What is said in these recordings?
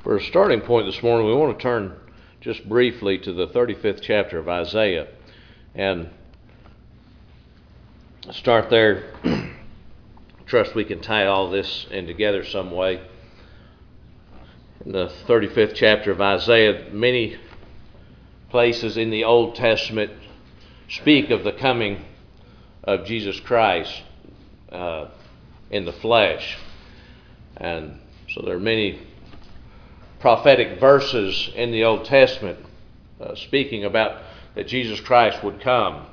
For a starting point this morning, we want to turn just briefly to the 35th chapter of Isaiah and start there. Trust we can tie all this in together some way. In the 35th chapter of Isaiah, many places in the Old Testament speak of the coming of Jesus Christ in the flesh. And so there are many prophetic verses in the Old Testament speaking about that Jesus Christ would come,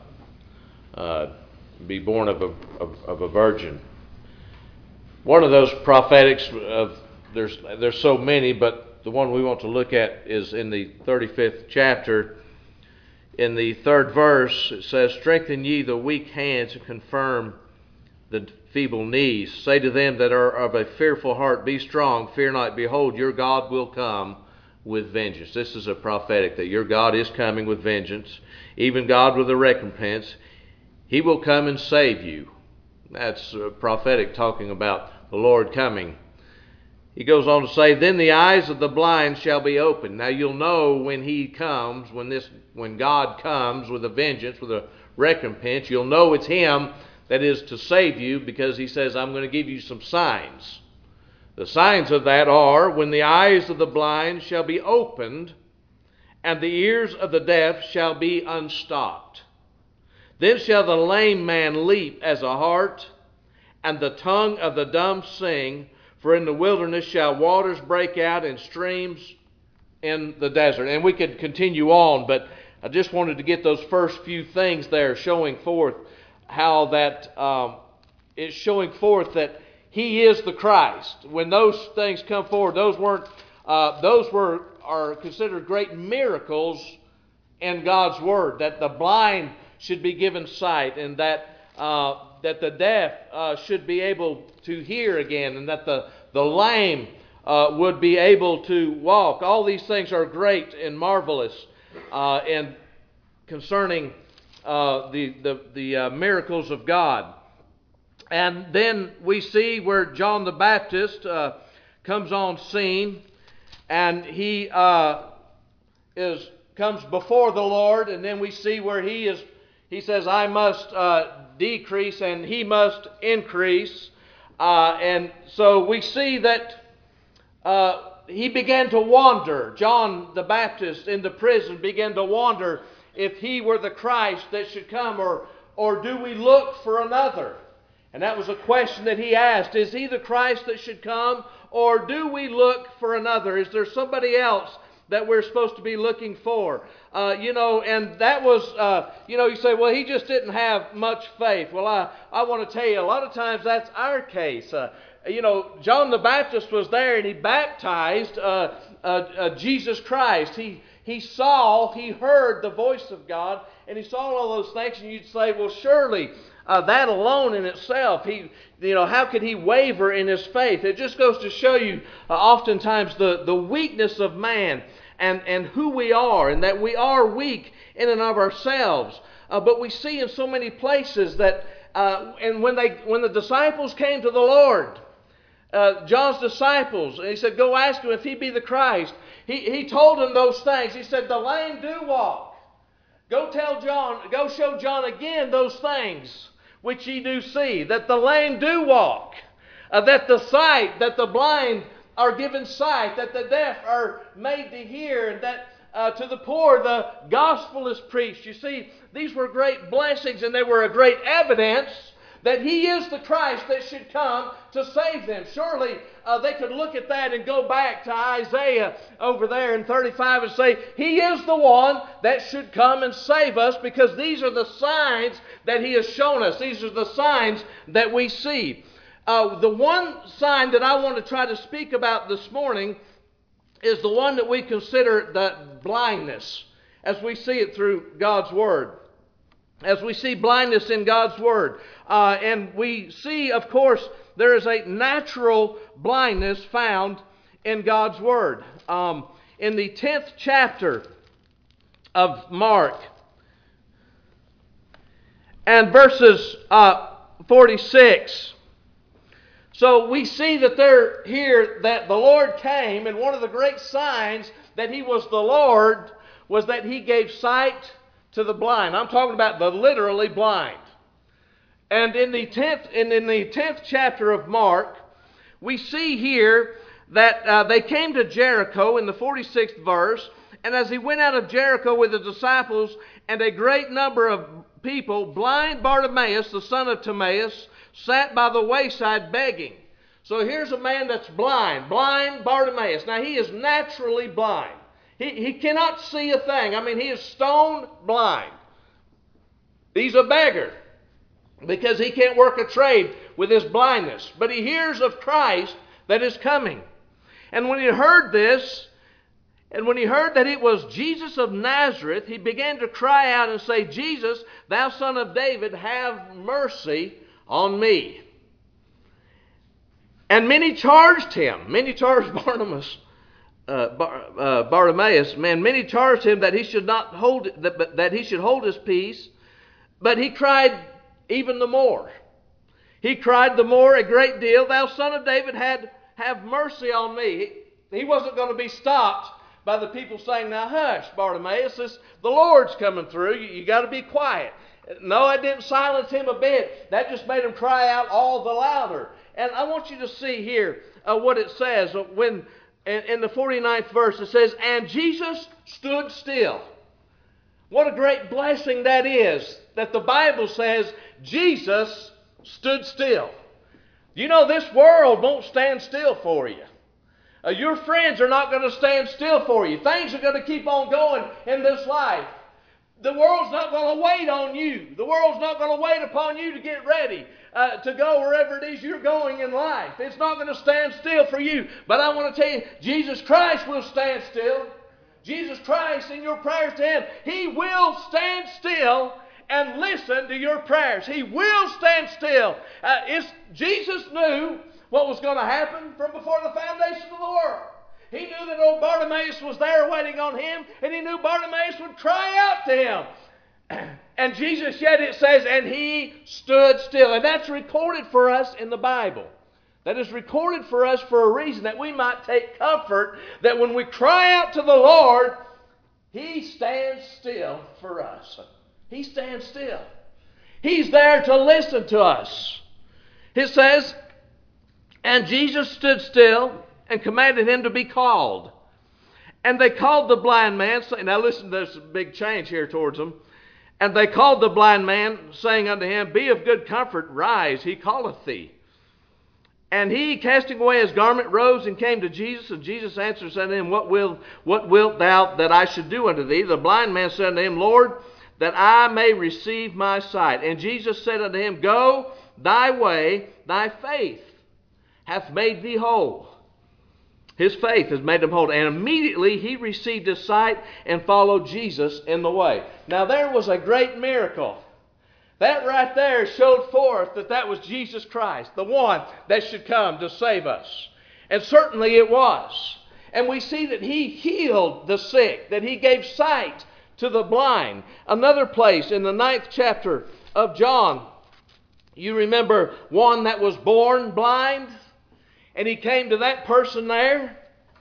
be born of a virgin. One of those prophetics, there's so many, but the one we want to look at is in the 35th chapter. In the third verse, it says, "Strengthen ye the weak hands and confirm the feeble knees. Say to them that are of a fearful heart, be strong, fear not. Behold, your God will come with vengeance." This is a prophetic that your God is coming with vengeance, even God with a recompense. He will come and save you. That's prophetic, talking about the Lord coming. He goes on to say, "Then the eyes of the blind shall be opened." Now you'll know when He comes, when God comes with a vengeance, with a recompense, you'll know it's Him that is to save you, because He says, "I'm going to give you some signs." The signs of that are, when the eyes of the blind shall be opened, and the ears of the deaf shall be unstopped. Then shall the lame man leap as a hart, and the tongue of the dumb sing. For in the wilderness shall waters break out and streams in the desert. And we could continue on, but I just wanted to get those first few things there, showing forth how that it's showing forth that He is the Christ. When those things come forward, those are considered great miracles in God's Word. That the blind should be given sight, and that the deaf should be able to hear again, and that the lame would be able to walk. All these things are great and marvelous and concerning the miracles of God. And then we see where John the Baptist comes on scene, and he comes before the Lord, and then we see where he says, "I must decrease and He must increase." And so we see that he began to wonder. John the Baptist in the prison began to wonder if he were the Christ that should come, or do we look for another? And that was a question that he asked. Is He the Christ that should come, or do we look for another? Is there somebody else that we're supposed to be looking for? And that was, you say, well, he just didn't have much faith. Well, I want to tell you, a lot of times that's our case. John the Baptist was there, and he baptized Jesus Christ. He saw, he heard the voice of God, and he saw all those things, and you'd say, well, surely that alone in itself, how could he waver in his faith? It just goes to show you oftentimes the weakness of man and who we are, and that we are weak in and of ourselves. But we see in so many places that, and when the disciples came to the Lord, John's disciples, and he said, "Go ask Him if He be the Christ." He told them those things. He said, "The lame do walk. Go show John again those things which ye do see, that the lame do walk, that the blind are given sight, that the deaf are made to hear, and that to the poor the gospel is preached." You see, these were great blessings, and they were a great evidence that He is the Christ that should come to save them. Surely they could look at that and go back to Isaiah over there in 35 and say, He is the one that should come and save us, because these are the signs that He has shown us. These are the signs that we see. The one sign that I want to try to speak about this morning is the one that we consider the blindness, as we see it through God's Word. As we see blindness in God's Word. And we see, of course, there is a natural blindness found in God's Word. In the 10th chapter of Mark, and verses 46, So we see that there here that the Lord came, and one of the great signs that He was the Lord was that He gave sight to the blind. I'm talking about the literally blind. And in the 10th chapter of Mark, we see here that they came to Jericho in the 46th verse, and as He went out of Jericho with the disciples and a great number of people, blind Bartimaeus, the son of Timaeus, sat by the wayside begging. So here's a man that's blind Bartimaeus. Now he is naturally blind. He cannot see a thing. I mean, he is stone blind. He's a beggar because he can't work a trade with his blindness. But he hears of Christ that is coming. And when he heard this, and when he heard that it was Jesus of Nazareth, he began to cry out and say, Jesus, thou son of David, have mercy on me. And many charged him. Many charged Bartimaeus. Many charged him that he should not hold that he should hold his peace. But he cried even the more. He cried the more a great deal, thou son of David, have mercy on me. He wasn't going to be stopped by the people saying, now hush, Bartimaeus, the Lord's coming through. You got to be quiet. No, it didn't silence him a bit. That just made him cry out all the louder. And I want you to see here what it says. When in the 49th verse it says, and Jesus stood still. What a great blessing that is, that the Bible says Jesus stood still. You know, this world won't stand still for you. Your friends are not going to stand still for you. Things are going to keep on going in this life. The world's not going to wait on you. The world's not going to wait upon you to get ready to go wherever it is you're going in life. It's not going to stand still for you. But I want to tell you, Jesus Christ will stand still. Jesus Christ, in your prayers to Him, He will stand still and listen to your prayers. He will stand still. Jesus knew what was going to happen from before the foundation of the world. He knew that old Bartimaeus was there waiting on Him, and He knew Bartimaeus would cry out to Him. And Jesus, yet it says, and He stood still. And that's recorded for us in the Bible. That is recorded for us for a reason, that we might take comfort that when we cry out to the Lord, He stands still for us. He stands still. He's there to listen to us. It says, and Jesus stood still and commanded him to be called. And they called the blind man, saying, now listen, there's a big change here towards them. And they called the blind man, saying unto him, be of good comfort, rise, he calleth thee. And he, casting away his garment, rose and came to Jesus. And Jesus answered, said unto him, what wilt thou that I should do unto thee? The blind man said unto him, Lord, that I may receive my sight. And Jesus said unto him, go thy way, thy faith hath made thee whole. His faith has made him whole. And immediately he received his sight and followed Jesus in the way. Now there was a great miracle. That right there showed forth that that was Jesus Christ, the one that should come to save us. And certainly it was. And we see that He healed the sick, that He gave sight to the blind. Another place in the 9th chapter of John, you remember one that was born blind? And He came to that person there,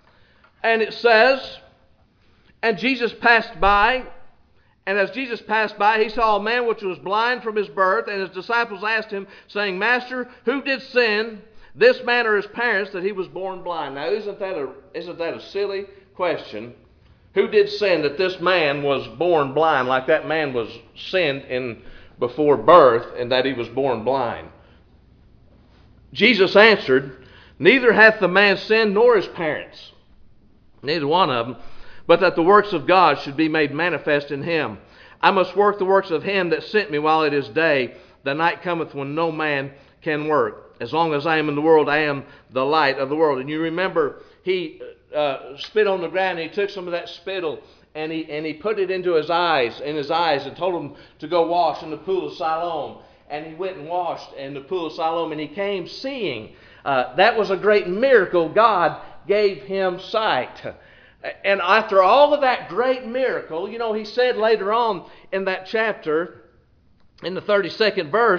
and it says, and Jesus passed by, and as Jesus passed by, He saw a man which was blind from his birth, and His disciples asked Him, saying, Master, who did sin, this man or his parents, that he was born blind? Now, isn't that a silly question? Who did sin that this man was born blind, like that man was sinned in before birth, and that he was born blind? Jesus answered, neither hath the man sinned nor his parents, neither one of them, but that the works of God should be made manifest in him. I must work the works of Him that sent me while it is day. The night cometh when no man can work. As long as I am in the world, I am the light of the world. And you remember He spit on the ground, and He took some of that spittle and he put it into his eyes, and told him to go wash in the pool of Siloam. And he went and washed in the pool of Siloam, and he came seeing. That was a great miracle. God gave him sight. And after all of that great miracle, you know, He said later on in that chapter, in the 32nd verse,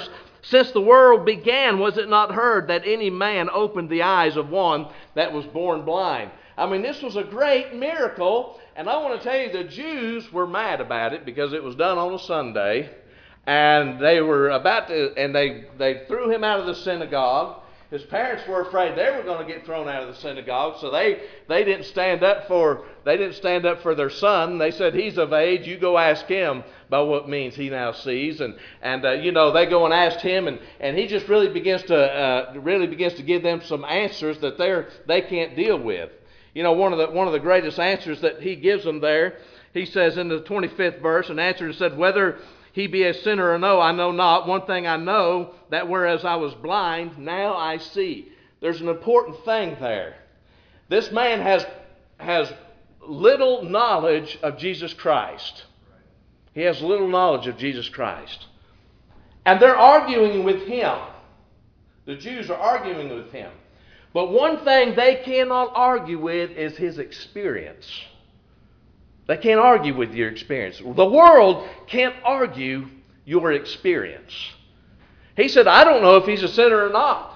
Since the world began, was it not heard that any man opened the eyes of one that was born blind? I mean, this was a great miracle, and I want to tell you, the Jews were mad about it because it was done on a Sunday, and they were about to, and they threw him out of the synagogue. His parents were afraid they were going to get thrown out of the synagogue, so they didn't stand up for their son. They said, he's of age, you go ask him by what means he now sees. And they go and ask him, and he just really begins to give them some answers that they can't deal with. You know, one of the greatest answers that he gives them there, he says in the 25th verse, and answered and said, whether he be a sinner or no, I know not. One thing I know, that whereas I was blind, now I see. There's an important thing there. This man has little knowledge of Jesus Christ. He has little knowledge of Jesus Christ. And they're arguing with him. The Jews are arguing with him. But one thing they cannot argue with is his experience. They can't argue with your experience. The world can't argue your experience. He said, I don't know if he's a sinner or not.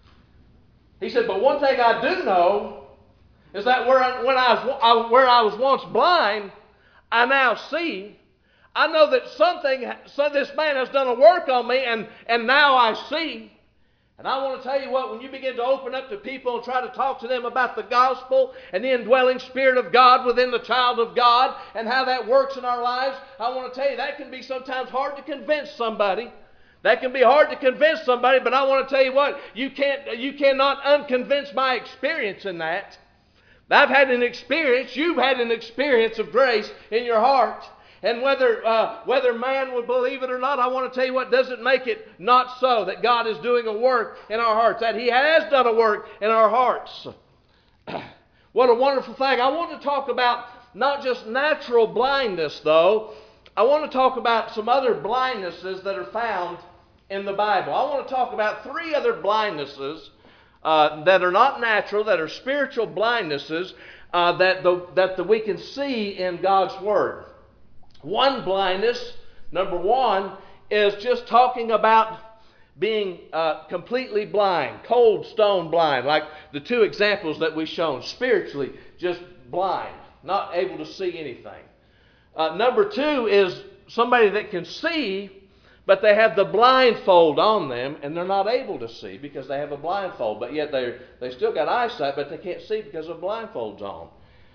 He said, but one thing I do know is that where I was once blind, I now see. I know that this man has done a work on me, and now I see. And I want to tell you what, when you begin to open up to people and try to talk to them about the gospel and the indwelling Spirit of God within the child of God and how that works in our lives, I want to tell you that can be sometimes hard to convince somebody. That can be hard to convince somebody, but I want to tell you what, you cannot unconvince my experience in that. I've had an experience, you've had an experience of grace in your heart. And whether man would believe it or not, I want to tell you what doesn't make it not so, that God is doing a work in our hearts, that He has done a work in our hearts. What a wonderful thing. I want to talk about not just natural blindness, though. I want to talk about some other blindnesses that are found in the Bible. I want to talk about 3 other blindnesses that are not natural, that are spiritual blindnesses that we can see in God's Word. One blindness, number 1, is just talking about being completely blind, cold, stone blind, like the 2 examples that we've shown, spiritually just blind, not able to see anything. Number 2 is somebody that can see, but they have the blindfold on them, and they're not able to see because they have a blindfold, but yet they still got eyesight, but they can't see because of blindfolds on.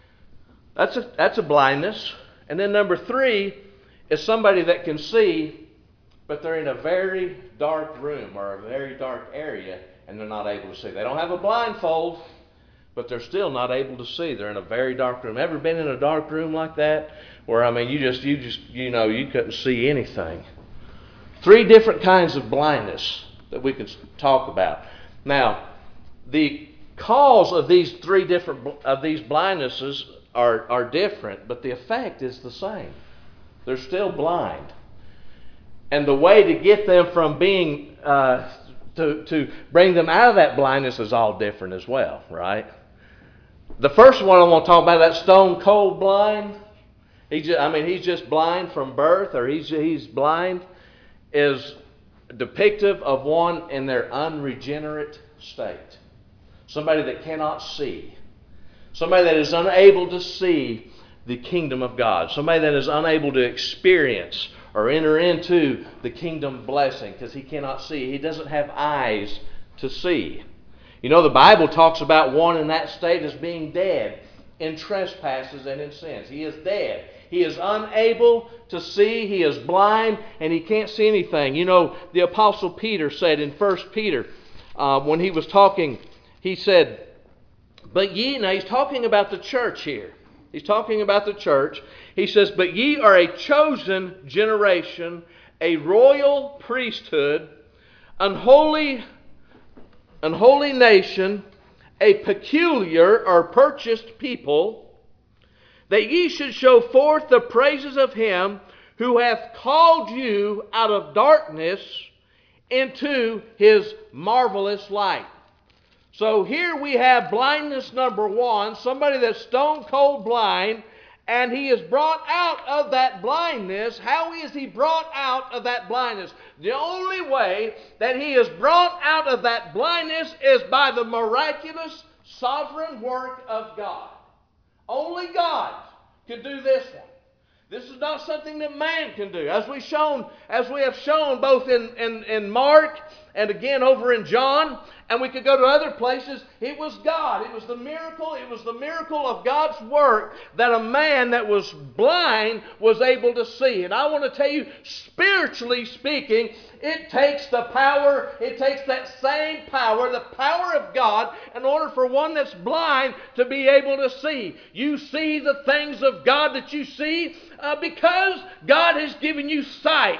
That's a blindness. And then number 3 is somebody that can see, but they're in a very dark room or a very dark area, and they're not able to see. They don't have a blindfold, but they're still not able to see. They're in a very dark room. Ever been in a dark room like that? Where, I mean, you couldn't see anything. 3 different kinds of blindness that we could talk about. Now, the cause of these 3 different of these blindnesses are different, but the effect is the same. They're still blind. And the way to get them from being, to bring them out of that blindness is all different as well, right? The first one I want to talk about, that stone cold blind, he's just blind from birth, or he's blind, is depictive of one in their unregenerate state. Somebody that cannot see. Somebody that is unable to see the kingdom of God. Somebody that is unable to experience or enter into the kingdom blessing because he cannot see. He doesn't have eyes to see. You know, the Bible talks about one in that state as being dead in trespasses and in sins. He is dead. He is unable to see. He is blind and he can't see anything. You know, the Apostle Peter said in 1 Peter, when he was talking, he said, but ye, now he's talking about the church here. He's talking about the church. He says, but ye are a chosen generation, a royal priesthood, an holy nation, a peculiar or purchased people, that ye should show forth the praises of him who hath called you out of darkness into his marvelous light. So here we have blindness number 1, somebody that's stone cold blind, and he is brought out of that blindness. How is he brought out of that blindness? The only way that he is brought out of that blindness is by the miraculous, sovereign work of God. Only God can do this one. This is not something that man can do. As we have shown both in Mark and again over in John, and we could go to other places, it was God. It was the miracle of God's work that a man that was blind was able to see. And I want to tell you, spiritually speaking, it takes the power, it takes that same power, the power of God, in order for one that's blind to be able to see. You see the things of God that you see because God has given you sight.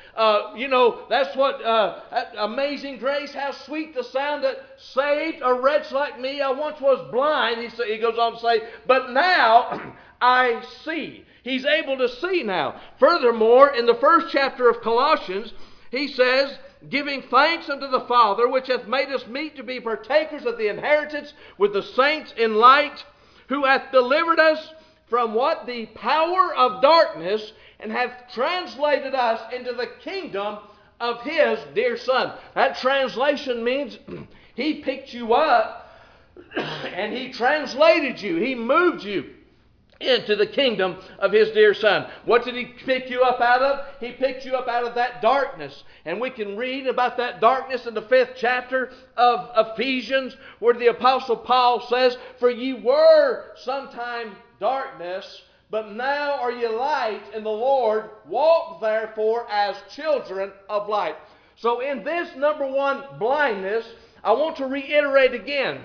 That's what Amazing Grace, how sweet the sound that saved a wretch like me. I once was blind, he goes on to say, but now I see. He's able to see now. Furthermore, in the first chapter of Colossians, he says, giving thanks unto the Father, which hath made us meet to be partakers of the inheritance with the saints in light, who hath delivered us from what? The power of darkness, and hath translated us into the kingdom of His dear Son. That translation means He picked you up and He translated you. He moved you into the kingdom of His dear Son. What did He pick you up out of? He picked you up out of that darkness. And we can read about that darkness in the 5th chapter of Ephesians, where the Apostle Paul says, for ye were sometime darkness, but now are ye light in the Lord. Walk therefore as children of light. So in this number one, blindness, I want to reiterate again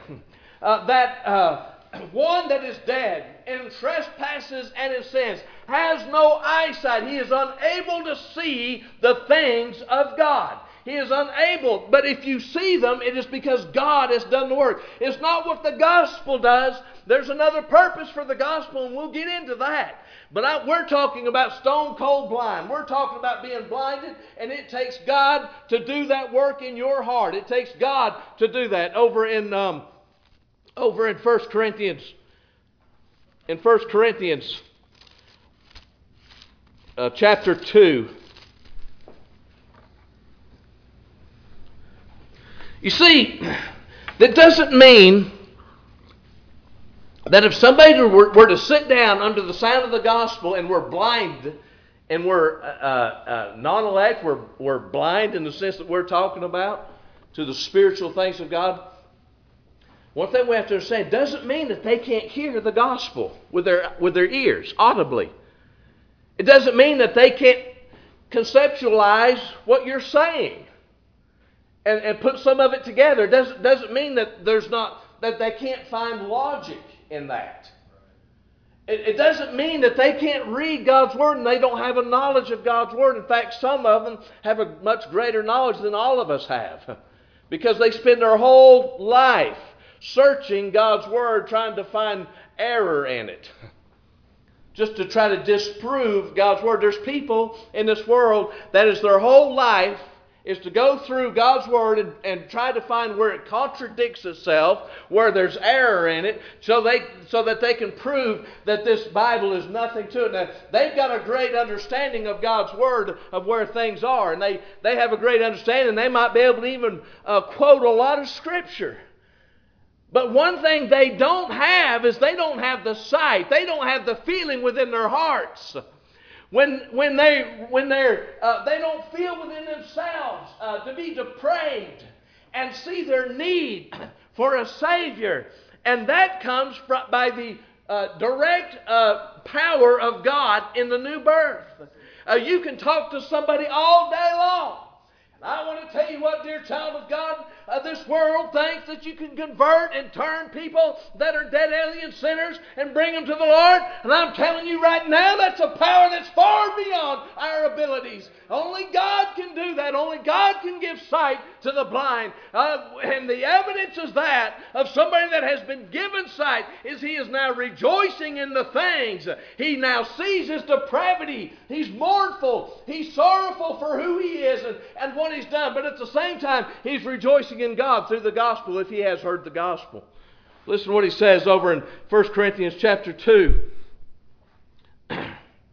that one that is dead in trespasses and in sins has no eyesight. He is unable to see the things of God. He is unable, but if you see them, it is because God has done the work. It's not what the gospel does. There's another purpose for the gospel, and we'll get into that. But we're talking about stone cold blind. We're talking about being blinded, and it takes God to do that work in your heart. It takes God to do that. Over in 1 Corinthians, chapter 2. You see, that doesn't mean that if somebody were to sit down under the sound of the gospel and we're blind and we're non-elect, we're blind in the sense that we're talking about to the spiritual things of God. One thing we have to understand, doesn't mean that they can't hear the gospel with their ears, audibly. It doesn't mean that they can't conceptualize what you're saying and put some of it together. It doesn't mean that that they can't find logic in that. It doesn't mean that they can't read God's Word and they don't have a knowledge of God's Word. In fact, some of them have a much greater knowledge than all of us have, because they spend their whole life searching God's Word, trying to find error in it, just to try to disprove God's Word. There's people in this world that is their whole life is to go through God's Word and try to find where it contradicts itself, where there's error in it, so that they can prove that this Bible is nothing to it. Now, they've got a great understanding of God's Word, of where things are, and they have a great understanding. They might be able to even quote a lot of Scripture. But one thing they don't have is they don't have the sight. They don't have the feeling within their hearts. When they don't feel within themselves to be depraved and see their need for a Savior. And that comes by the direct power of God in the new birth. You can talk to somebody all day long. And I want to tell you what, dear child of God, this world thinks that you can convert and turn people that are dead alien sinners and bring them to the Lord. And I'm telling you right now, that's a power that's far beyond our abilities. Only God can do that. Only God can give sight to the blind. And the evidence is that of somebody that has been given sight is he is now rejoicing in the things. He now sees his depravity. He's mournful. He's sorrowful for who he is and what he's done. But at the same time, he's rejoicing in God through the gospel if he has heard the gospel. Listen to what he says over in 1 Corinthians chapter 2.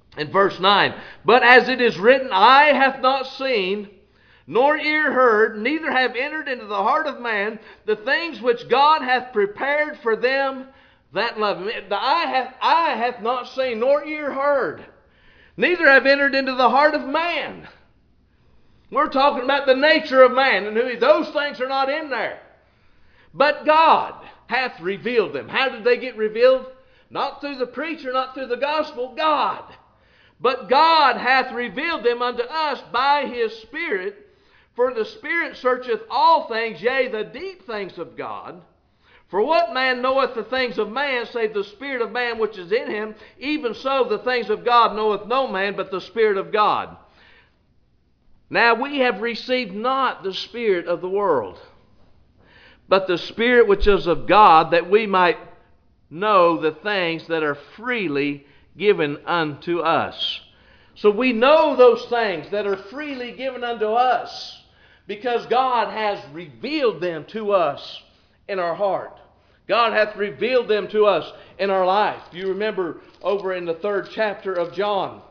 In verse 9, but as it is written, eye hath not seen, nor ear heard, neither have entered into the heart of man the things which God hath prepared for them that love Him. The eye hath not seen, nor ear heard, neither have entered into the heart of man. We're talking about the nature of man, and those things are not in there. But God hath revealed them. How did they get revealed? Not through the preacher, not through the gospel, God. But God hath revealed them unto us by His Spirit. For the Spirit searcheth all things, yea, the deep things of God. For what man knoweth the things of man, save the Spirit of man which is in him? Even so the things of God knoweth no man, but the Spirit of God. Now we have received not the spirit of the world, but the Spirit which is of God, that we might know the things that are freely given unto us. So we know those things that are freely given unto us because God has revealed them to us in our heart. God hath revealed them to us in our life. You remember over in the 3rd chapter of John,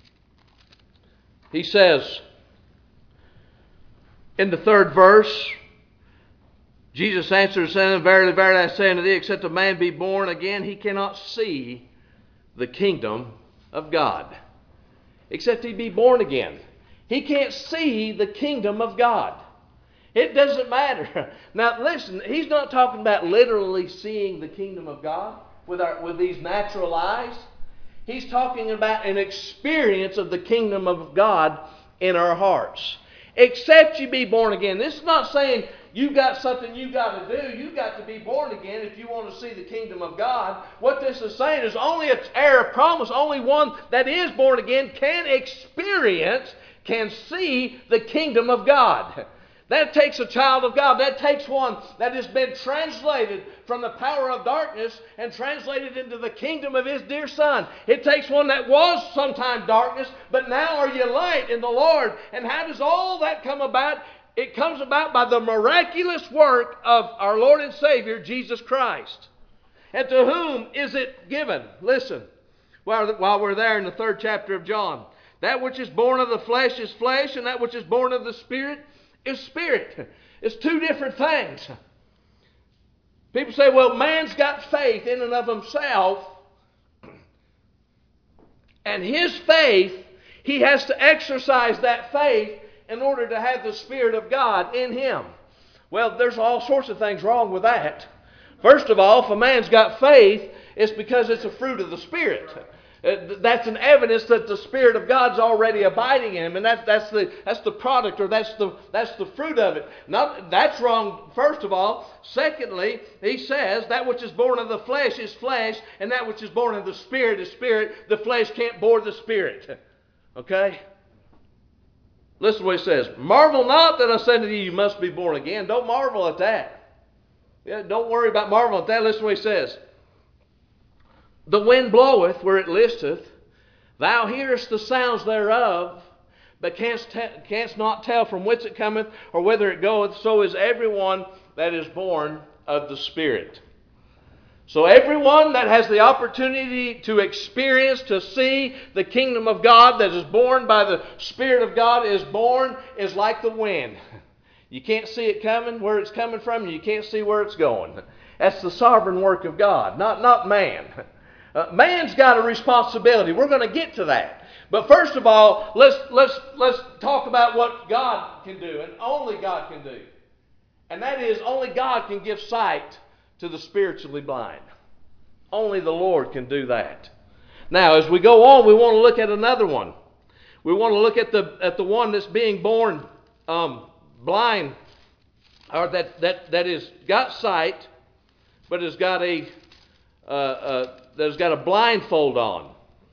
he says in the 3rd verse, Jesus answered, saying, verily, verily, I say unto thee, except a man be born again, he cannot see the kingdom of God. Except he be born again. He can't see the kingdom of God. It doesn't matter. Now listen, he's not talking about literally seeing the kingdom of God with these natural eyes. He's talking about an experience of the kingdom of God in our hearts. Except you be born again. This is not saying you got something you got to do. You got to be born again if you want to see the kingdom of God. What this is saying is only an heir of promise, only one that is born again can experience, can see the kingdom of God. That takes a child of God. That takes one that has been translated from the power of darkness and translated into the kingdom of His dear Son. It takes one that was sometime darkness, but now are you light in the Lord. And how does all that come about? It comes about by the miraculous work of our Lord and Savior, Jesus Christ. And to whom is it given? Listen, while we're there in the 3rd chapter of John. That which is born of the flesh is flesh, and that which is born of the Spirit is spirit. It's two different things. People say, well, man's got faith in and of himself. And his faith, he has to exercise that faith in order to have the Spirit of God in him. Well, there's all sorts of things wrong with that. First of all, if a man's got faith, it's because it's a fruit of the Spirit. That's an evidence that the Spirit of God's already abiding in him, and that's the product, or that's the fruit of it. That's wrong, first of all. Secondly, he says that which is born of the flesh is flesh, and that which is born of the Spirit is spirit. The flesh can't bore the Spirit. Okay? Listen to what he says. Marvel not that I said to you, you must be born again. Don't marvel at that. Yeah, don't worry about marveling at that. Listen to what he says. The wind bloweth where it listeth. Thou hearest the sounds thereof, but canst not tell from whence it cometh or whither it goeth. So is everyone that is born of the Spirit. So everyone that has the opportunity to experience, to see the kingdom of God, that is born by the Spirit of God, is like the wind. You can't see it coming, where it's coming from, and you can't see where it's going. That's the sovereign work of God, not man. Man's got a responsibility. We're going to get to that. But first of all, let's talk about what God can do, and only God can do. And that is, only God can give sight to the spiritually blind. Only the Lord can do that. Now, as we go on, we want to look at another one. We want to look at the one that's being born blind, or that is got sight, but has got a blindfold on.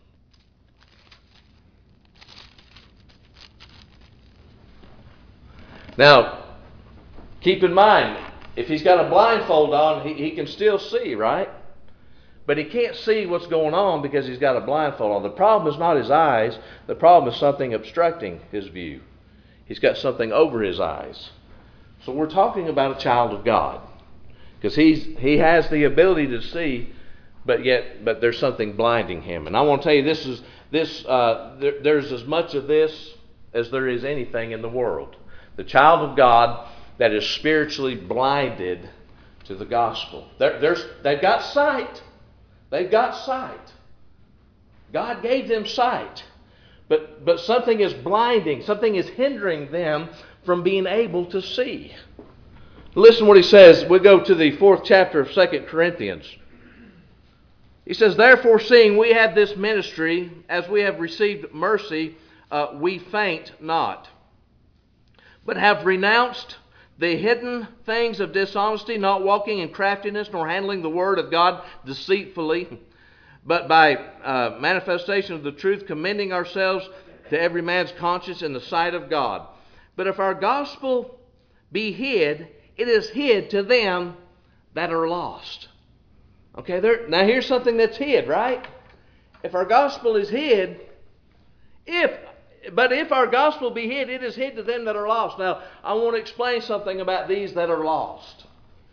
Now, keep in mind, if he's got a blindfold on, he can still see, right? But he can't see what's going on because he's got a blindfold on. The problem is not his eyes. The problem is something obstructing his view. He's got something over his eyes. So we're talking about a child of God, because he has the ability to see, but there's something blinding him. And I want to tell you, this there's as much of this as there is anything in the world. The child of God that is spiritually blinded to the gospel. They've got sight. They've got sight. God gave them sight. But something is blinding. Something is hindering them from being able to see. Listen what he says. We go to the 4th chapter of 2 Corinthians. He says, "Therefore, seeing we have this ministry, as we have received mercy, we faint not, but have renounced the hidden things of dishonesty, not walking in craftiness, nor handling the word of God deceitfully, but by manifestation of the truth, commending ourselves to every man's conscience in the sight of God. But if our gospel be hid, it is hid to them that are lost." Okay, now here's something that's hid, right? If our gospel is hid, but if our gospel be hid, it is hid to them that are lost. Now, I want to explain something about these that are lost.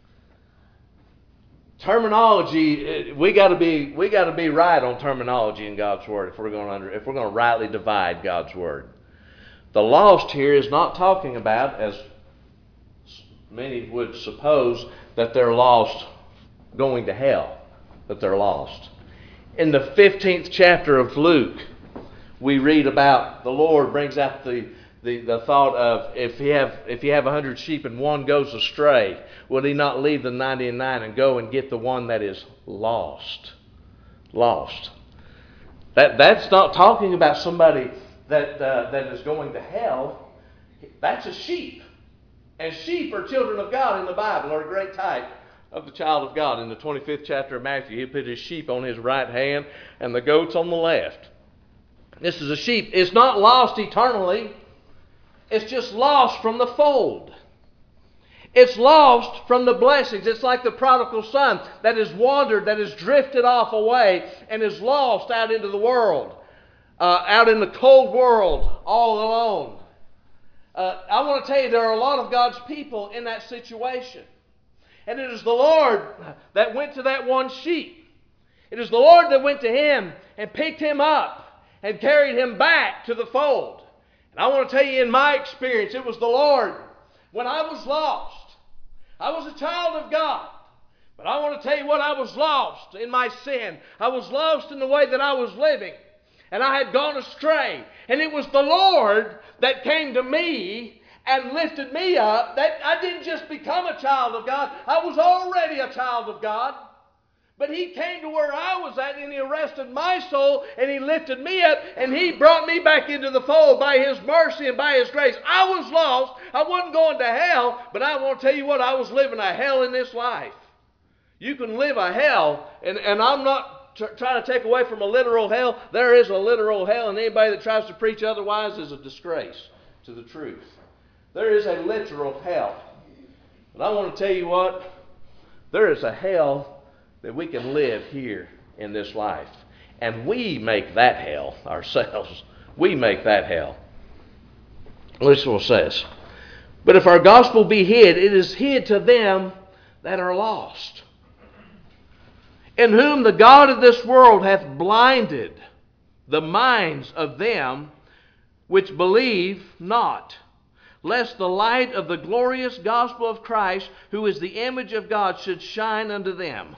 Terminology, we got to be right on terminology in God's word if we're going to rightly divide God's word. The lost here is not talking about, as many would suppose, that they're lost going to hell, that they're lost. In the 15th chapter of Luke, we read about the Lord brings out the thought of if you have 100 sheep and one goes astray, would he not leave the 99 and go and get the one that is lost? Lost. That's not talking about somebody that is going to hell. That's a sheep. And sheep are children of God in the Bible, are a great type of the child of God. In the 25th chapter of Matthew, he put his sheep on his right hand and the goats on the left. This is a sheep. It's not lost eternally. It's just lost from the fold. It's lost from the blessings. It's like the prodigal son that has wandered, that has drifted off away and is lost out into the world, out in the cold world, all alone. I want to tell you, there are a lot of God's people in that situation. And it is the Lord that went to that one sheep. It is the Lord that went to him and picked him up and carried him back to the fold. And I want to tell you, in my experience, it was the Lord. When I was lost, I was a child of God. But I want to tell you what, I was lost in my sin. I was lost in the way that I was living. And I had gone astray. And it was the Lord that came to me and lifted me up. That I didn't just become a child of God. I was already a child of God. But he came to where I was at and he arrested my soul and he lifted me up and he brought me back into the fold by his mercy and by his grace. I was lost. I wasn't going to hell, but I want to tell you what, I was living a hell in this life. You can live a hell, and I'm not trying to take away from a literal hell. There is a literal hell, and anybody that tries to preach otherwise is a disgrace to the truth. There is a literal hell. But I want to tell you what, there is a hell that we can live here in this life. And we make that hell ourselves. We make that hell. Listen what it says. But if our gospel be hid, it is hid to them that are lost, in whom the God of this world hath blinded the minds of them which believe not, lest the light of the glorious gospel of Christ, who is the image of God, should shine unto them.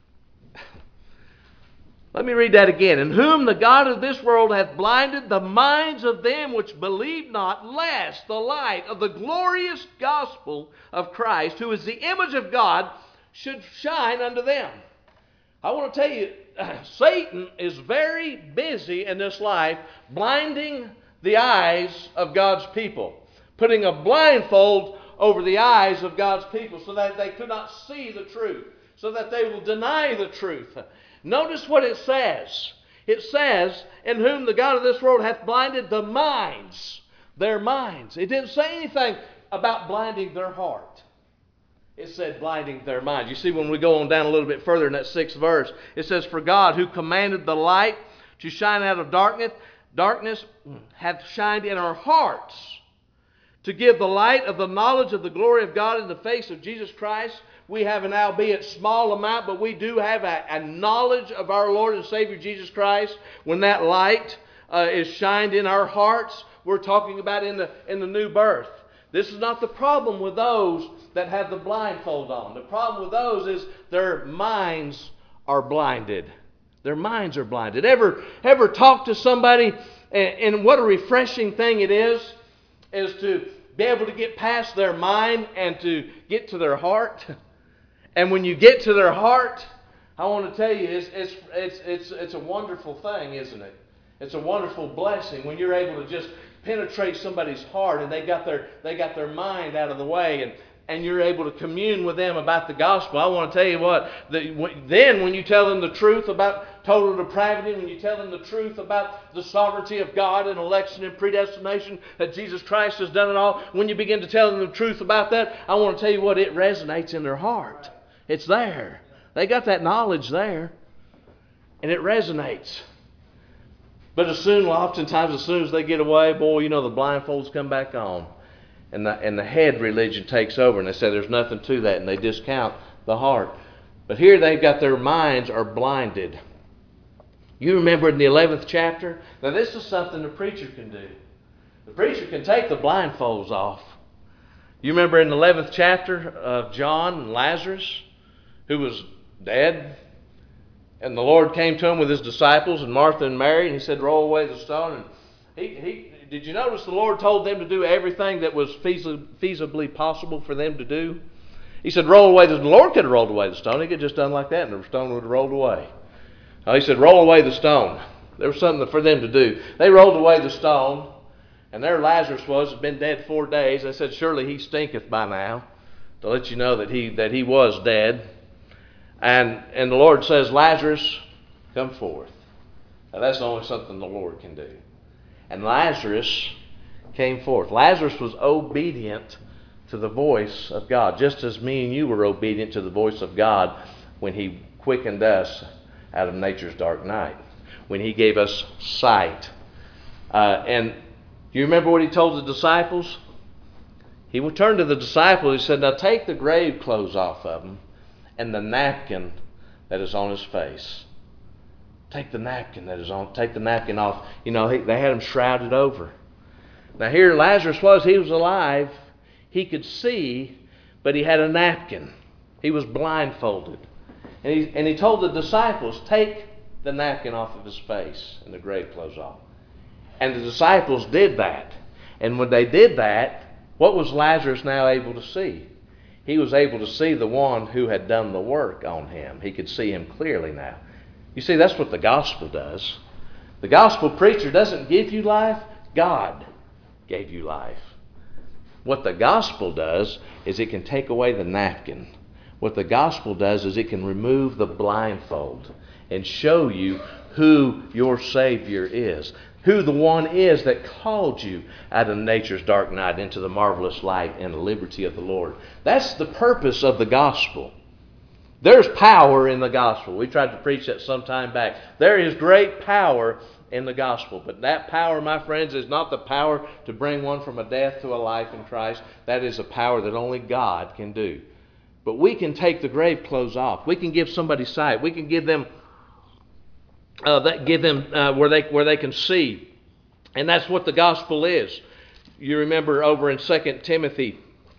Let me read that again. In whom the God of this world hath blinded the minds of them which believe not, lest the light of the glorious gospel of Christ, who is the image of God, should shine unto them. I want to tell you, Satan is very busy in this life blinding the eyes of God's people, putting a blindfold over the eyes of God's people so that they could not see the truth, so that they will deny the truth. Notice what it says. It says, in whom the God of this world hath blinded the minds, their minds. It didn't say anything about blinding their heart. It said blinding their minds. You see, when we go on down a little bit further in that 6th verse, it says, for God, who commanded the light to shine out of darkness hath shined in our hearts, to give the light of the knowledge of the glory of God in the face of Jesus Christ. We have an albeit small amount, but we do have a knowledge of our Lord and Savior Jesus Christ. When that light is shined in our hearts. We're talking about in the new birth. This is not the problem with those that have the blindfold on. The problem with those is their minds are blinded. Their minds are blinded. Ever talk to somebody, and what a refreshing thing it is to be able to get past their mind and to get to their heart. And when you get to their heart, I want to tell you, it's a wonderful thing, isn't it? It's a wonderful blessing when you're able to just penetrate somebody's heart and they got their mind out of the way, and you're able to commune with them about the gospel. I want to tell you what, then when you tell them the truth about total depravity, when you tell them the truth about the sovereignty of God and election and predestination, that Jesus Christ has done it all, when you begin to tell them the truth about that, I want to tell you what, it resonates in their heart. It's there. They got that knowledge there, and it resonates. But oftentimes as soon as they get away, boy, the blindfolds come back on. And the head religion takes over, and they say there's nothing to that, and they discount the heart. But here they've got their minds are blinded. You remember in the 11th chapter? Now this is something the preacher can do. The preacher can take the blindfolds off. You remember in the 11th chapter of John and Lazarus, who was dead? And the Lord came to him with his disciples and Martha and Mary, and he said, roll away the stone. And did you notice the Lord told them to do everything that was feasibly possible for them to do? He said, roll away the Lord could have rolled away the stone. He could have just done like that, and the stone would have rolled away. He said, roll away the stone. There was something for them to do. They rolled away the stone, and there Lazarus had been dead 4 days. They said, surely he stinketh by now, to let you know that he was dead. And the Lord says, Lazarus, come forth. Now that's only something the Lord can do. And Lazarus came forth. Lazarus was obedient to the voice of God, just as me and you were obedient to the voice of God when He quickened us out of nature's dark night, when He gave us sight. And you remember what He told the disciples? He turned to the disciples. He said, now take the grave clothes off of him and the napkin that is on his face. Take the napkin off. They had him shrouded over. Now here Lazarus he was alive. He could see, but he had a napkin. He was blindfolded. And he told the disciples, take the napkin off of his face and the grave clothes off. And the disciples did that. And when they did that, what was Lazarus now able to see? He was able to see the one who had done the work on him. He could see him clearly now. You see, that's what the gospel does. The gospel preacher doesn't give you life. God gave you life. What the gospel does is it can take away the napkin. What the gospel does is it can remove the blindfold and show you who your Savior is, who the one is that called you out of nature's dark night into the marvelous light and the liberty of the Lord. That's the purpose of the gospel. There's power in the gospel. We tried to preach that some time back. There is great power in the gospel. But that power, my friends, is not the power to bring one from a death to a life in Christ. That is a power that only God can do. But we can take the grave clothes off. We can give somebody sight. We can give them where they can see. And that's what the gospel is. You remember over in 2 Timothy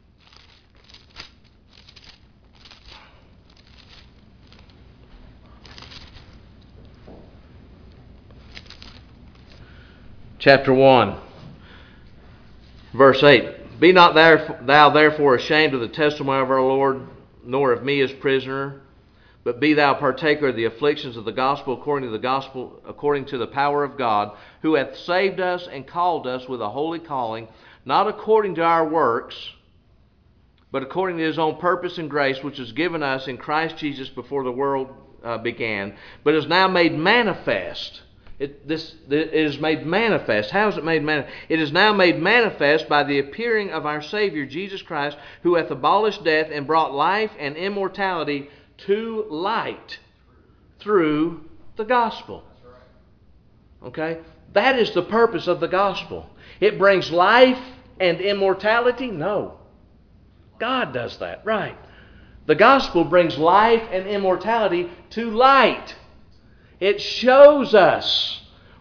chapter 1, verse 8. Be not thou therefore ashamed of the testimony of our Lord, nor of me as prisoner, but be thou partaker of the afflictions of the gospel according to the power of God, who hath saved us and called us with a holy calling, not according to our works, but according to His own purpose and grace, which is given us in Christ Jesus before the world began, but is now made manifest. It is made manifest. How is it made manifest? It is now made manifest by the appearing of our Savior Jesus Christ, who hath abolished death and brought life and immortality to light through the gospel. Okay? That is the purpose of the gospel. It brings life and immortality? No. God does that, right. The gospel brings life and immortality to light. It shows us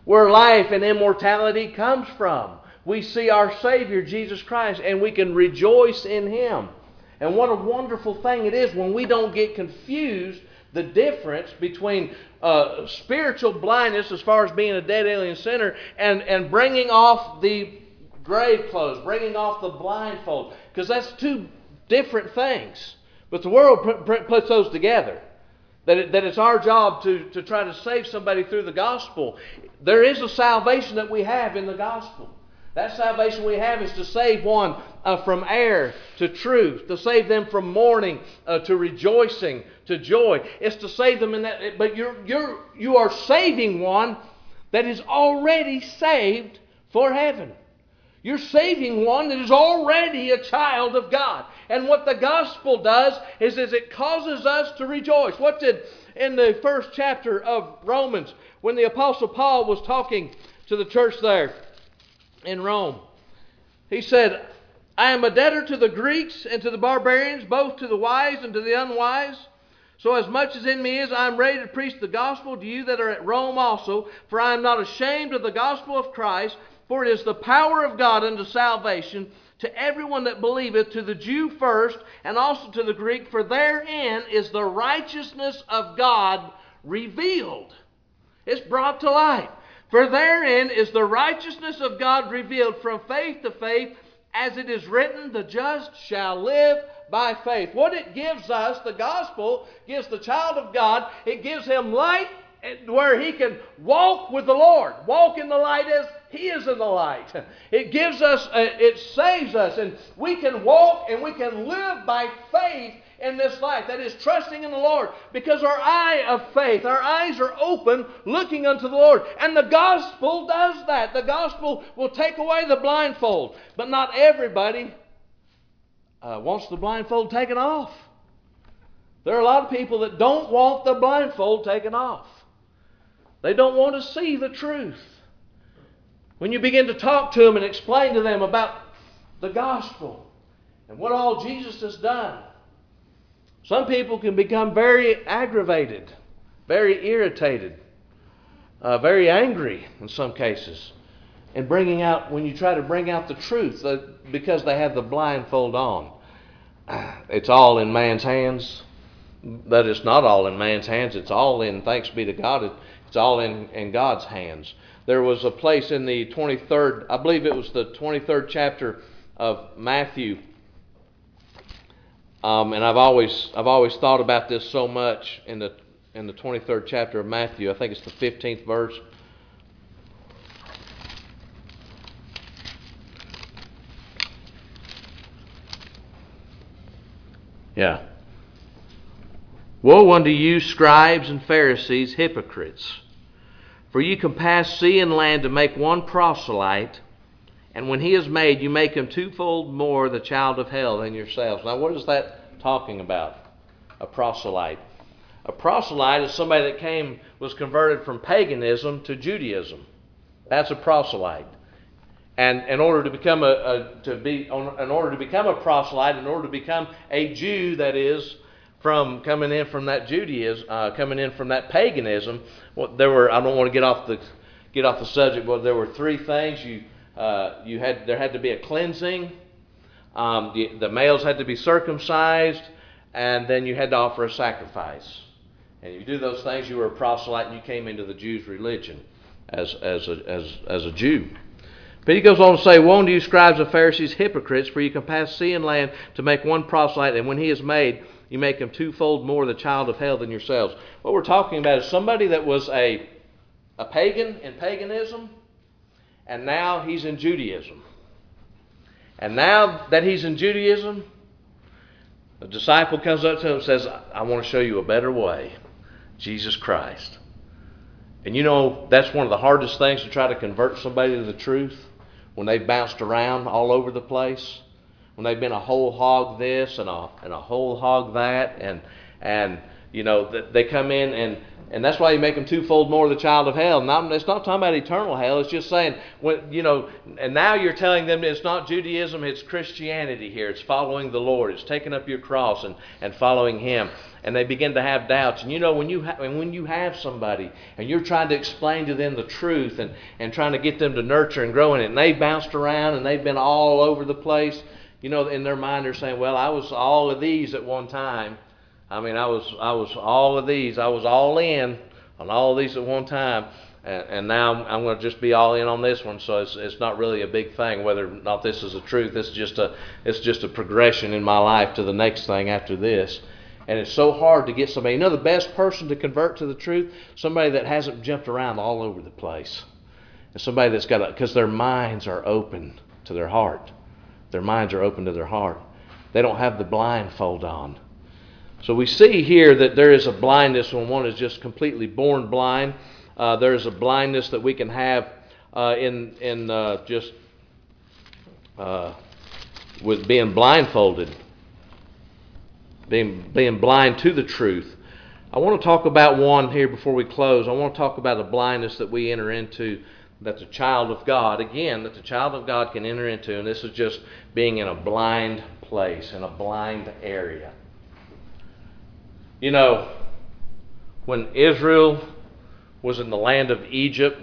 where life and immortality comes from. We see our Savior, Jesus Christ, and we can rejoice in Him. And what a wonderful thing it is when we don't get confused the difference between spiritual blindness as far as being a dead alien sinner and bringing off the grave clothes, bringing off the blindfold. Because that's two different things. But the world puts those together. That it's our job to try to save somebody through the gospel. There is a salvation that we have in the gospel. That salvation we have is to save one from error to truth, to save them from mourning to rejoicing, to joy. It's to save them in that. But you are saving one that is already saved for heaven. You're saving one that is already a child of God. And what the gospel does is it causes us to rejoice. What did, in the first chapter of Romans, when the Apostle Paul was talking to the church there in Rome, he said, I am a debtor to the Greeks and to the barbarians, both to the wise and to the unwise. So as much as in me is, I am ready to preach the gospel to you that are at Rome also. For I am not ashamed of the gospel of Christ, for it is the power of God unto salvation to everyone that believeth, to the Jew first, and also to the Greek. For therein is the righteousness of God revealed. It's brought to light. For therein is the righteousness of God revealed from faith to faith, as it is written, the just shall live by faith. What it gives us, the gospel gives the child of God, it gives him light where he can walk with the Lord. Walk in the light as He is in the light. It gives us, it saves us, and we can walk and we can live by faith in this life. That is trusting in the Lord, because our eye of faith, our eyes are open looking unto the Lord. And the gospel does that. The gospel will take away the blindfold. But not everybody wants the blindfold taken off. There are a lot of people that don't want the blindfold taken off. They don't want to see the truth. When you begin to talk to them and explain to them about the gospel and what all Jesus has done, some people can become very aggravated, very irritated, very angry in some cases, and when you try to bring out the truth, because they have the blindfold on. It's all in man's hands. That it's not all in man's hands. It's all in, thanks be to God, it's all in God's hands. There was a place in the 23rd, I believe it was the 23rd chapter of Matthew, and I've always thought about this so much in the 23rd chapter of Matthew. I think it's the 15th verse. Yeah. Woe unto you, scribes and Pharisees, hypocrites! For you can pass sea and land to make one proselyte, and when he is made, you make him twofold more the child of hell than yourselves. Now, what is that talking about? A proselyte. A proselyte is somebody that was converted from paganism to Judaism. That's a proselyte. And in order to become a proselyte, in order to become a Jew, that is, from coming in from that Judaism, coming in from that paganism, I don't want to get off the subject, but there were three things. There had to be a cleansing. The males had to be circumcised, and then you had to offer a sacrifice. And if you do those things, you were a proselyte, and you came into the Jews' religion as a Jew. But he goes on to say, woe unto you, scribes and Pharisees, hypocrites! For you can pass sea and land to make one proselyte, and when he is made, you make him twofold more the child of hell than yourselves. What we're talking about is somebody that was a pagan in paganism, and now he's in Judaism. And now that he's in Judaism, a disciple comes up to him and says, I want to show you a better way, Jesus Christ. And you know, that's one of the hardest things to try to convert somebody to the truth, when they've bounced around all over the place. When they've been a whole hog this and a whole hog that, and that they come in and that's why you make them twofold more the child of hell. It's not talking about eternal hell. It's just saying, and now you're telling them it's not Judaism, it's Christianity here. It's following the Lord. It's taking up your cross and following Him. And they begin to have doubts. And when you have somebody and you're trying to explain to them the truth and trying to get them to nurture and grow in it, and they've bounced around and they've been all over the place, in their mind they're saying, well, I was all of these at one time. I was all of these. I was all in on all of these at one time, and now I'm going to just be all in on this one. So it's not really a big thing whether or not this is the truth. It's just a progression in my life to the next thing after this. And it's so hard to get somebody. The best person to convert to the truth, somebody that hasn't jumped around all over the place, and somebody that's because their minds are open to their heart. Their minds are open to their heart. They don't have the blindfold on. So we see here that there is a blindness when one is just completely born blind. There is a blindness that we can have with being blindfolded, being blind to the truth. I want to talk about one here before we close. I want to talk about a blindness that we enter into, that the child of God, that the child of God can enter into, and this is just being in a blind place, in a blind area. When Israel was in the land of Egypt,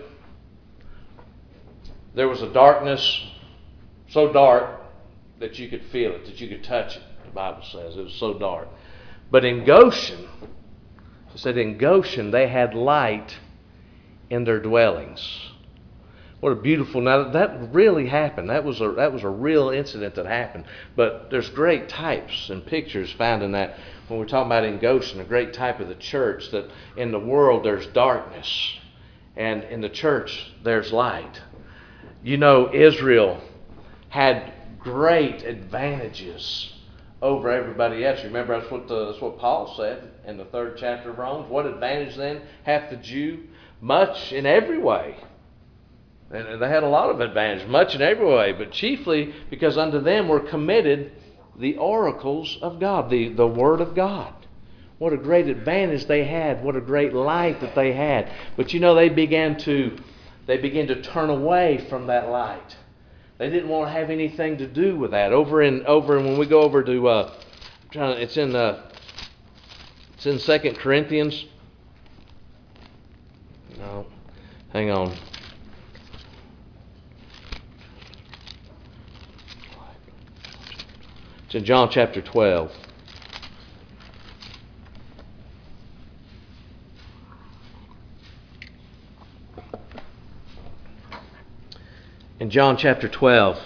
there was a darkness so dark that you could feel it, that you could touch it, the Bible says. It was so dark. But in Goshen, it said in Goshen they had light in their dwellings. What a beautiful, now that really happened. That was a real incident that happened. But there's great types and pictures found in that. When we're talking about in Goshen, a great type of the church, that in the world there's darkness, and in the church there's light. Israel had great advantages over everybody else. Remember, that's what Paul said in the 3rd chapter of Romans. What advantage then hath the Jew? Much in every way. And they had a lot of advantage, much in every way, but chiefly because unto them were committed the oracles of God, the Word of God. What a great advantage they had. What a great light that they had. But they began to turn away from that light. They didn't want to have anything to do with that. Over when we go over to it's in 2 Corinthians. No, hang on. It's in John chapter 12. In John chapter 12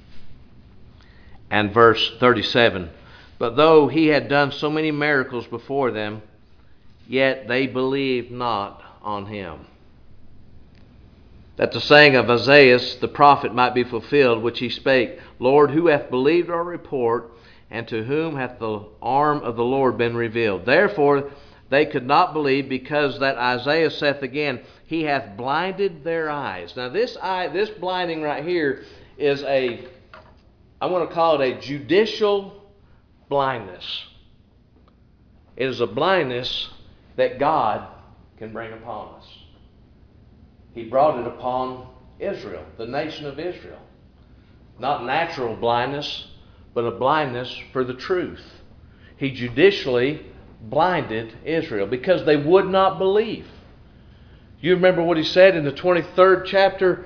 and verse 37, but though he had done so many miracles before them, yet they believed not on him. That the saying of Isaiah the prophet might be fulfilled, which he spake, Lord, who hath believed our report, and to whom hath the arm of the Lord been revealed? Therefore they could not believe, because that Isaiah saith again, he hath blinded their eyes. Now this blinding right here is I'm going to call it a judicial blindness. It is a blindness that God can bring upon us. He brought it upon Israel, the nation of Israel. Not natural blindness, but a blindness for the truth. He judicially blinded Israel because they would not believe. You remember what he said in the 23rd chapter,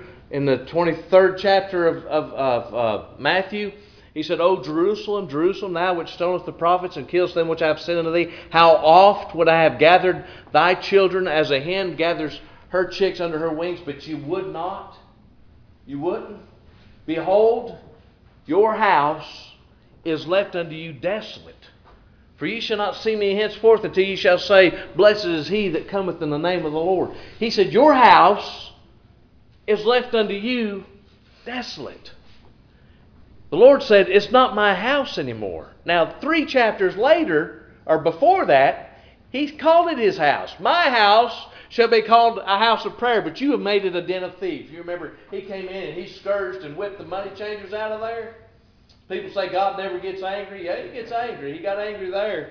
of Matthew? He said, O Jerusalem, Jerusalem, thou which stonest the prophets and killest them which I have sent unto thee, how oft would I have gathered thy children as a hen gathers her chicks under her wings, but you would not. You wouldn't. Behold, your house is left unto you desolate. For ye shall not see me henceforth until ye shall say, Blessed is he that cometh in the name of the Lord. He said, your house is left unto you desolate. The Lord said, it's not my house anymore. Now, 3 chapters later, or before that, He called it His house. My house shall be called a house of prayer, but you have made it a den of thieves. You remember He came in and He scourged and whipped the money changers out of there? People say God never gets angry. Yeah, He gets angry. He got angry there.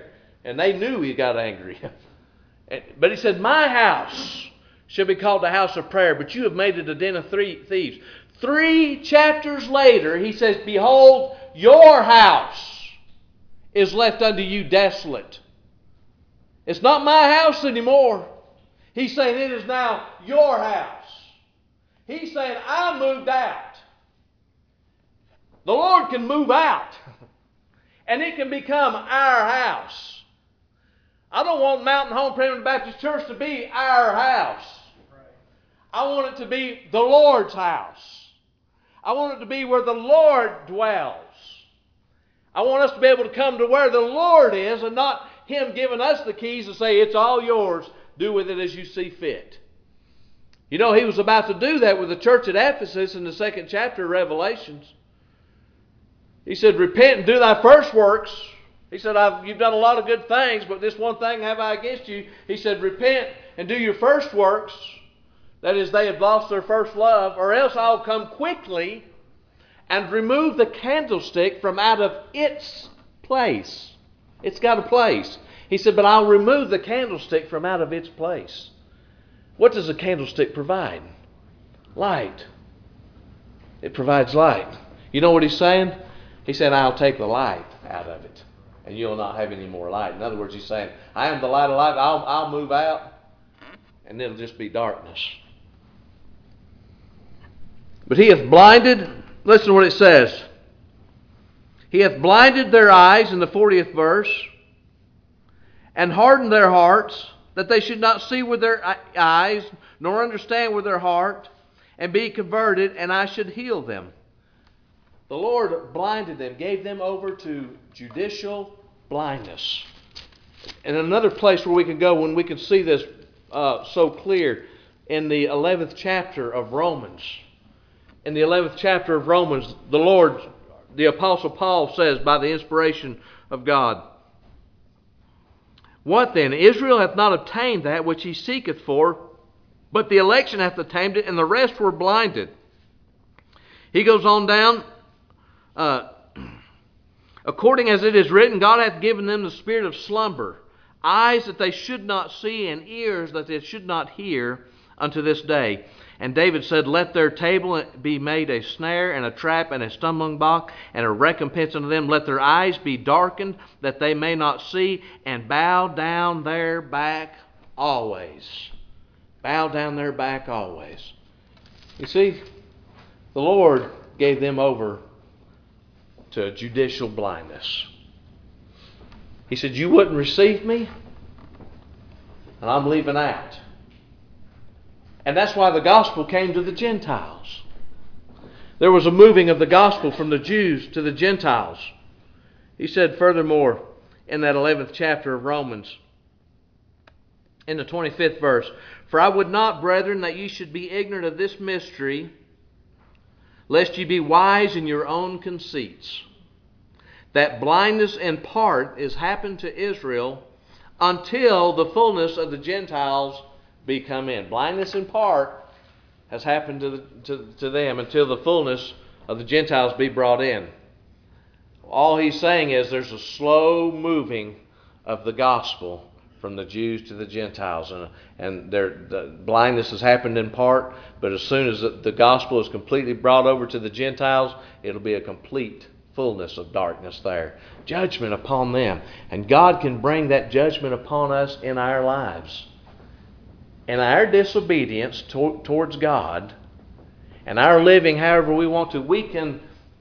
And they knew he got angry. But he said, my house shall be called the house of prayer, but you have made it a den of thieves. 3 chapters later, he says, behold, your house is left unto you desolate. It's not my house anymore. He's saying it is now your house. He's saying, I moved out. The Lord can move out. And it can become our house. I don't want Mountain Home Primitive Baptist Church to be our house. I want it to be the Lord's house. I want it to be where the Lord dwells. I want us to be able to come to where the Lord is and not Him giving us the keys to say, it's all yours, do with it as you see fit. You know, He was about to do that with the church at Ephesus in the 2nd chapter of Revelations. He said, repent and do thy first works. He said, you've done a lot of good things, but this one thing have I against you. He said, repent and do your first works. That is, they have lost their first love, or else I'll come quickly and remove the candlestick from out of its place. It's got a place. He said, but I'll remove the candlestick from out of its place. What does a candlestick provide? Light. It provides light. You know what he's saying? He said, I'll take the light out of it, and you'll not have any more light. In other words, he's saying, I am the light of life. I'll move out, and it'll just be darkness. But he hath blinded, listen to what it says. He hath blinded their eyes, in the 40th verse, and hardened their hearts, that they should not see with their eyes, nor understand with their heart, and be converted, and I should heal them. The Lord blinded them, gave them over to judicial blindness. And another place where we can go when we can see this so clear, in the 11th chapter of Romans. In the 11th chapter of Romans, the Apostle Paul says, by the inspiration of God, what then? Israel hath not obtained that which he seeketh for, but the election hath attained it, and the rest were blinded. He goes on down, according as it is written, God hath given them the spirit of slumber, eyes that they should not see, and ears that they should not hear, unto this day. And David said, let their table be made a snare, and a trap, and a stumbling block, and a recompense unto them. Let their eyes be darkened, that they may not see, and bow down their back always. Bow down their back always. You see, the Lord gave them over to judicial blindness. He said, you wouldn't receive me, and I'm leaving out. And that's why the gospel came to the Gentiles. There was a moving of the gospel from the Jews to the Gentiles. He said furthermore in that 11th chapter of Romans, in the 25th verse, for I would not, brethren, that ye should be ignorant of this mystery, lest ye be wise in your own conceits. That blindness in part is happened to Israel until the fullness of the Gentiles be come in. Blindness in part has happened to them until the fullness of the Gentiles be brought in. All he's saying is there's a slow moving of the gospel from the Jews to the Gentiles. And the blindness has happened in part, but as soon as the gospel is completely brought over to the Gentiles, it'll be a complete fullness of darkness there. Judgment upon them. And God can bring that judgment upon us in our lives. And our disobedience towards God, and our living however we want to, we can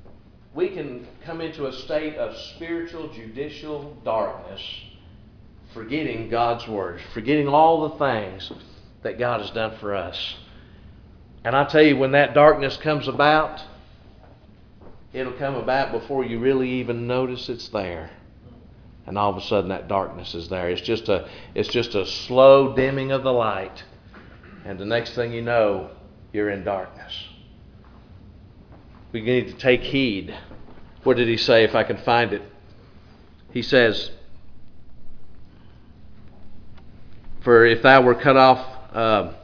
come into a state of spiritual judicial darkness, forgetting God's word, forgetting all the things that God has done for us. And I tell you, when that darkness comes about, it'll come about before you really even notice it's there. And all of a sudden that darkness is there. It's just a slow dimming of the light. And the next thing you know, you're in darkness. We need to take heed. What did he say, if I can find it? He says, for if thou were cut off,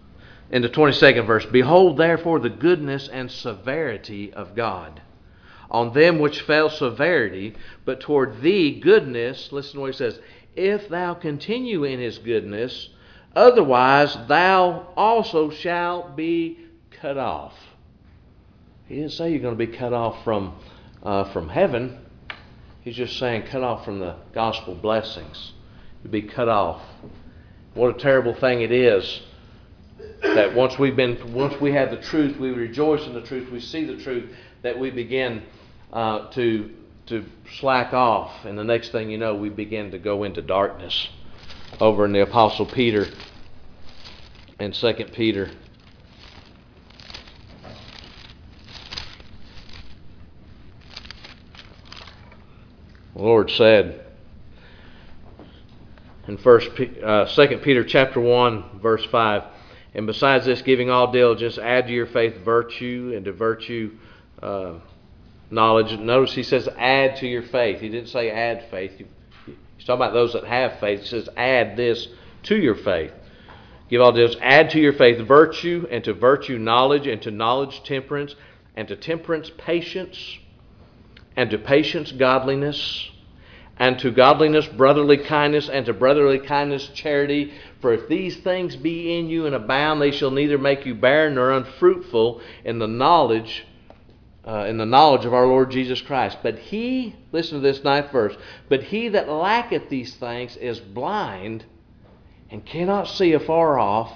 in the 22nd verse, behold therefore the goodness and severity of God. on them which fell severity, but toward thee goodness. Listen to what he says. If thou continue in his goodness, otherwise thou also shalt be cut off. He didn't say you're going to be cut off from heaven. He's just saying cut off from the gospel blessings. You'll be cut off. What a terrible thing it is that once we have the truth, we rejoice in the truth, we see the truth, that we begin to slack off, and the next thing you know, we begin to go into darkness. Over in the Apostle Peter, in 2 Peter, the Lord said in 2 Peter chapter 1, verse 5, and besides this, giving all diligence, add to your faith virtue, and to virtue knowledge. Notice he says add to your faith. He didn't say add faith. He's talking about those that have faith. He says add this to your faith. Give all diligence, add to your faith virtue, and to virtue knowledge, and to knowledge temperance, and to temperance patience, and to patience godliness, and to godliness brotherly kindness, and to brotherly kindness charity. For if these things be in you and abound, they shall neither make you barren nor unfruitful in the knowledge of our Lord Jesus Christ. But he, listen to this 9th verse, but he that lacketh these things is blind, and cannot see afar off,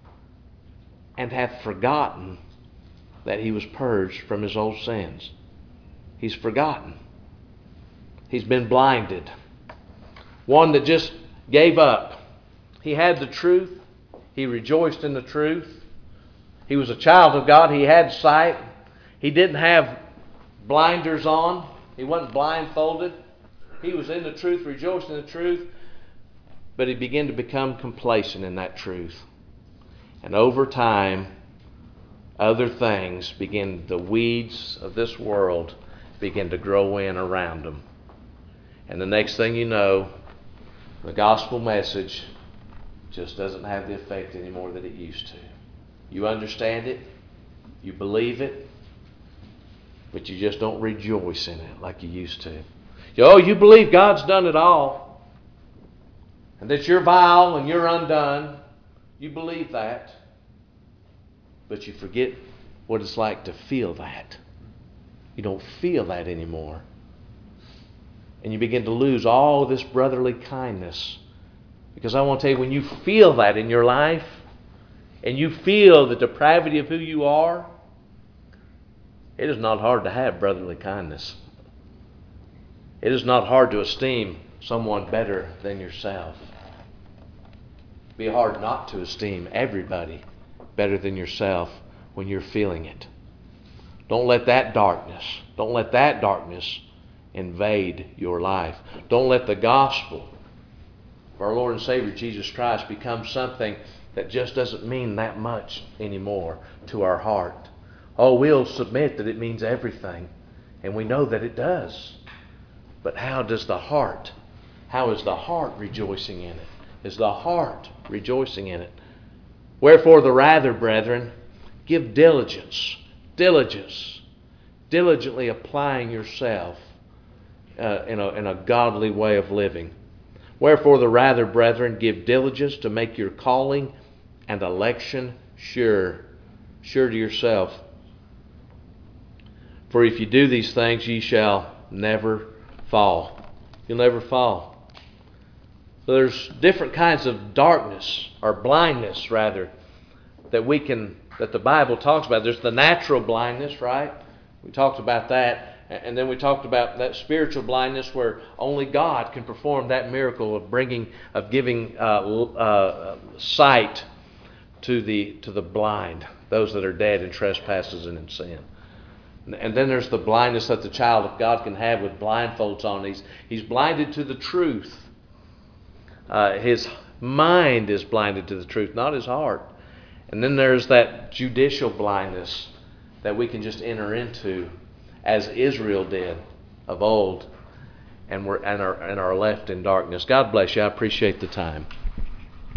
and hath forgotten that he was purged from his old sins. He's forgotten. He's been blinded. One that just gave up. He had the truth. He rejoiced in the truth. He was a child of God. He had sight. He didn't have blinders on. He wasn't blindfolded. He was in the truth, rejoiced in the truth. But he began to become complacent in that truth. And over time, other things the weeds of this world begin to grow in around him. And the next thing you know, the gospel message just doesn't have the effect anymore that it used to. You understand it, you believe it, but you just don't rejoice in it like you used to. You believe God's done it all, and that you're vile and you're undone. You believe that, but you forget what it's like to feel that. You don't feel that anymore. And you begin to lose all this brotherly kindness. Because I want to tell you, when you feel that in your life, and you feel the depravity of who you are, it is not hard to have brotherly kindness. It is not hard to esteem someone better than yourself. It'd be hard not to esteem everybody better than yourself when you're feeling it. Don't let that darkness invade your life. Don't let the gospel of our Lord and Savior Jesus Christ become something that just doesn't mean that much anymore to our heart. Oh, we'll submit that it means everything, and we know that it does. But how is the heart rejoicing in it? Is the heart rejoicing in it? Wherefore the rather, brethren, give diligently applying yourself in a godly way of living. Wherefore the rather, brethren, give diligence to make your calling and election sure to yourself. For if you do these things, ye shall never fall. You'll never fall. So there's different kinds of darkness, or blindness rather, that the Bible talks about. There's the natural blindness, right? We talked about that. And then we talked about that spiritual blindness where only God can perform that miracle of giving sight to the blind, those that are dead in trespasses and in sin. And then there's the blindness that the child of God can have with blindfolds on. He's blinded to the truth. His mind is blinded to the truth, not his heart. And then there's that judicial blindness that we can just enter into, as Israel did of old, and are left in darkness. God bless you. I appreciate the time.